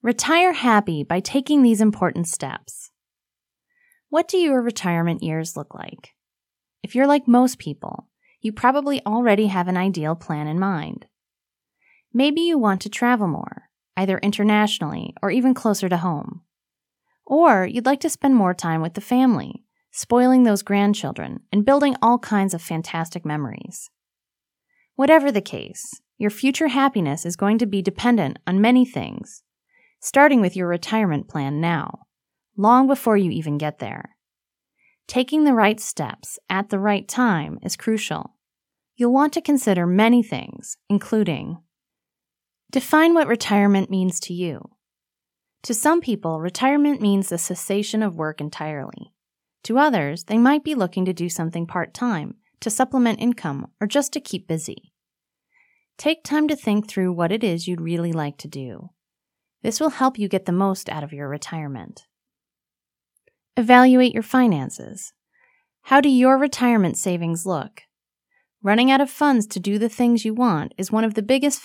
Retire happy by taking these important steps. What do your retirement years look like? If you're like most people, you probably already have an ideal plan in mind. Maybe you want to travel more, either internationally or even closer to home. Or you'd like to spend more time with the family, spoiling those grandchildren and building all kinds of fantastic memories. Whatever the case, your future happiness is going to be dependent on many things, starting with your retirement plan now, long before you even get there. Taking the right steps at the right time is crucial. You'll want to consider many things, including: define what retirement means to you. To some people, retirement means the cessation of work entirely. To others, they might be looking to do something part-time to supplement income or just to keep busy. Take time to think through what it is you'd really like to do. This will help you get the most out of your retirement. Evaluate your finances. How do your retirement savings look? Running out of funds to do the things you want is one of the biggest